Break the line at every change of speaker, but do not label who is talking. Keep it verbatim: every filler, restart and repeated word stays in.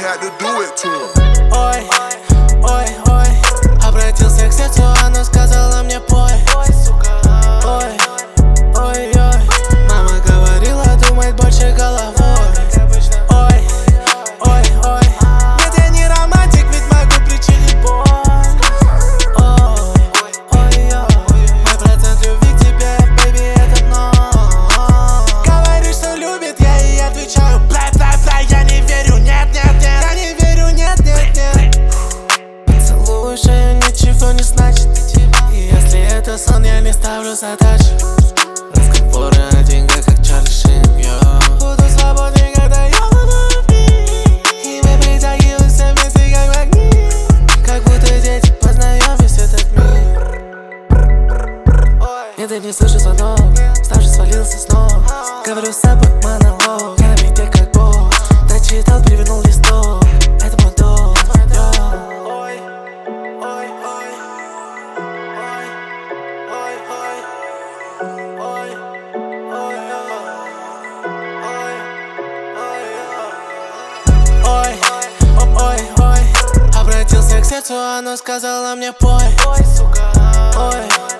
had to do it to him.
Ой, ой, ой, обратился к сердцу, оно сказала мне пой. Ой, ой, ой, мама говорила думать больше головой. Ой, ой, ой, нет, я не романтик, ведь могу причинить боль. Ой, ой, ой, мой процент любви к тебе, baby, это ноль. Говоришь, что любит, я ей отвечаю бля, бля, бля, я не верю, нет, нет, нет, я не верю, нет, нет, нет. Целую шею, ничего не значит. И если это сон, я не ставлю задачи. Разговоры о деньгах, как Чарли Шин, йо. Буду свободнее, когда я в любви. И мы притягиваемся вместе, как магнит. Как будто дети, познаем весь этот мир. Нет, я не слышу звонок, ставший свалился снова. Говорю с собой монолог, я на бите как бог. Дочитал, перевернул листок, это мой долг, йо. Ой, ой, ой, ой, ой, ой, ой, ой, ой, ой, ой, ой, обратился к сердцу, оно сказала мне пой. Ой,